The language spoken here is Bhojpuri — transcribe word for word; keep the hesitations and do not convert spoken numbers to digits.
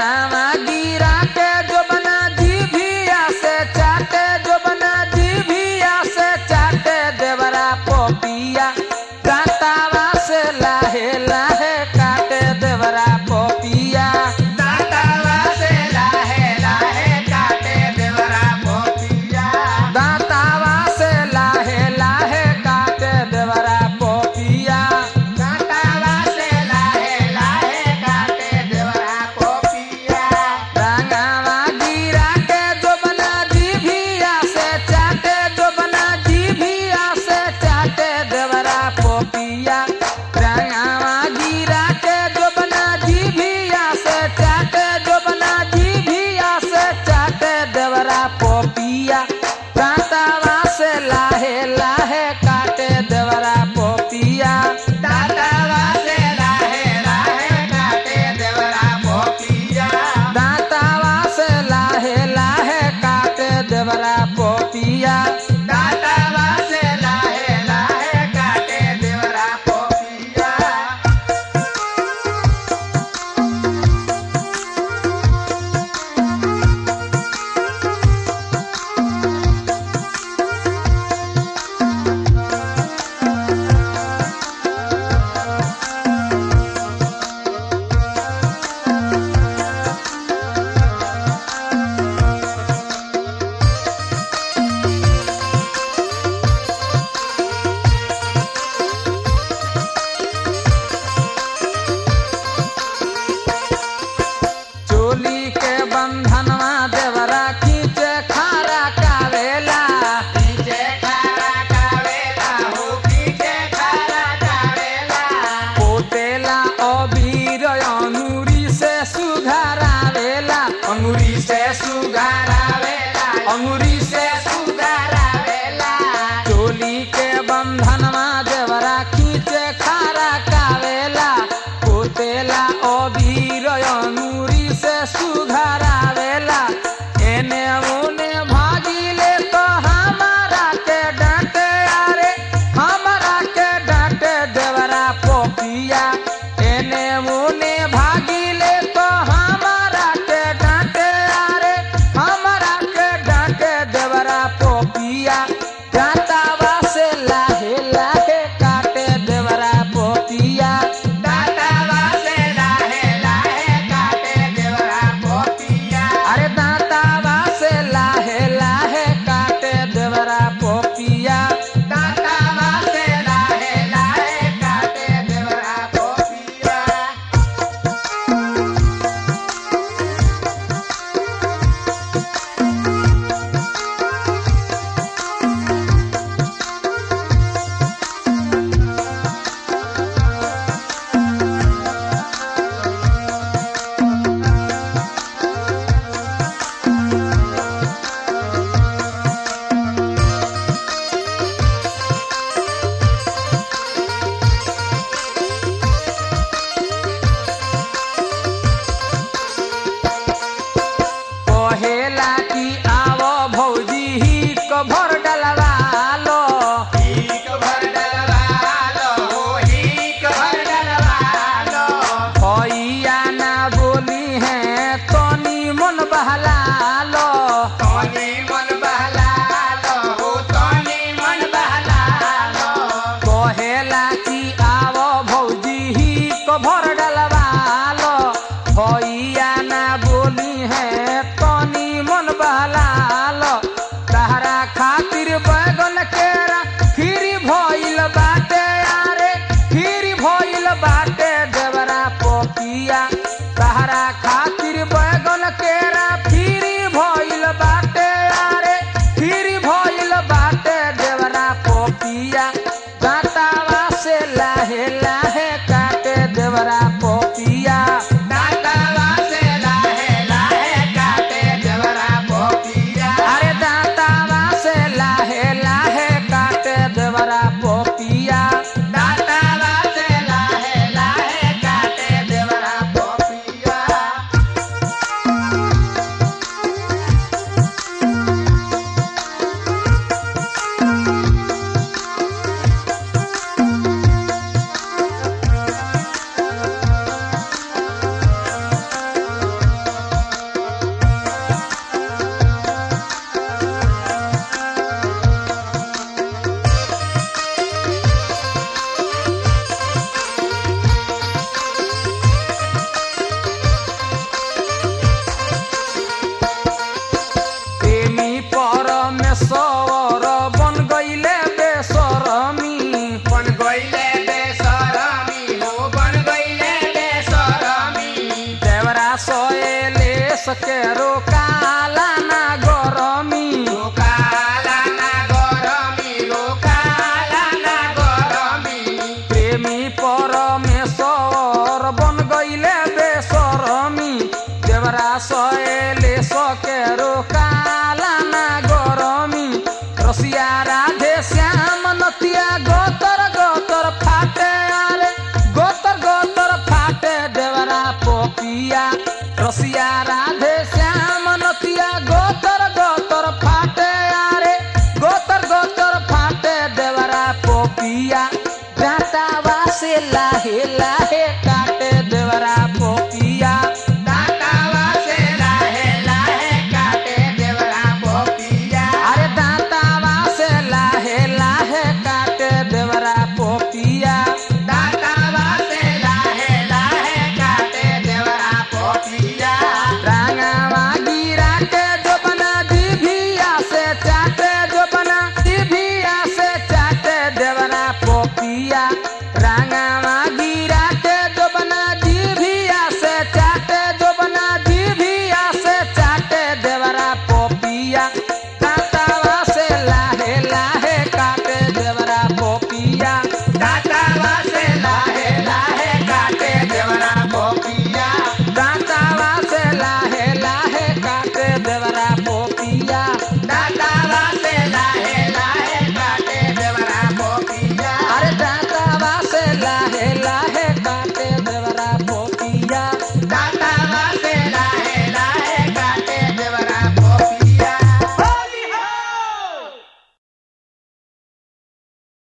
रंगावा गिरा के जो बना जीभिया से चाटे जो बना जीभिया से चाटे देवरा पोपिया दांतावा से लाहे लाहे काटे देवरा पोपिया दांतावा से लाहे लाहे काटे देवरा पोपिया दांतावा से लाहे लाहे काटे देवरा पोपिया दांतावा से लाहे लाहे काटे देवरा पोपिया रंगावा गिरा के जो बना जीभिया से चाटे जो बना जीभिया से चाटे देवरा पोपिया रंगावा गिरा के जो बना जीभिया से चाटे जो बना जीभिया से चाटे देवरा पोपिया दांतावा से लाहे लाहे काटे देवरा पोपिया दांतावा से लाहे लाहे काटे देवरा पोपिया दांतावा से लाहे लाहे काटे देवरा पोपिया दांतावा से लाहे लाहे काटे देवरा पोपिया चोली के बंधनवा देवरा खींचे खारा कावेला पीछे खारा कावेला हो पीछे खारा कावेला पोतेला अबीर अंगूरी से सुघरावेला अंगूरी से सुगारावेला अंगूरी से सुगारावेला चोली के बंधनवा देवरा खींचे खारा कावेला पोतेला अबीर अंगूरी से सुघरावेला एने ओने भागिले तो हमारा के डांटे अरे हमारा के डांटे देवरा पोपिया एने ओने भागिले तो हमारा के डांटे अरे हमारा के डांटे देवरा पोपिया दांतावा से लाहे लाहे काटे देवरा पोपिया दांतावा से लाहे लाहे काटे देवरा पोपिया अरे दांतावा से लाहे लाहे काटे देवरा पोपिया दांतावा से लाहे लाहे काटे देवरा पोपिया कहेला कि आवो भौजी ही कभर डलवा लो हीक भर डलवालो हो हीक भर डलवालो भैया ना बोली है तनी मन बहला लो तोनी मन बहलालो हो तोनी मन बहलालो कहेला कि आवो भौजी ही कभर डलवा लो भैया ना बोली है तनी मन बहला लो तहरा खातिर बैगन केरा खीरी भइल बाटे अरे खीरी भइल बाटे देवरा पोपिया तहरा खातिर बैगन केरा खीरी भइल बाटे अरे खीरी भइल बाटे देवरा पोपिया दांतावा से लाहे लाहे काटे देवरा पोपिया दांतावा से लाहे लाहे काटे देवरा पोपिया अरे दांतावा से लाहे लाहे काटे देवरा पोपिया दांतावा से लाहे लाहे काटे देवरा पोपिया सके रोकाला ना गरमी रोकाला ना गरमी रोकाला ना गरमी प्रेमी परमेश्वर बन गईले बेसरमी देवरा सहेले सके रोकाला ना गरमी रसिया राधे श्याम नतिया गोतर गोतर फाटे आरे गोतर गोतर फाटे देवरा पोपिया रसिया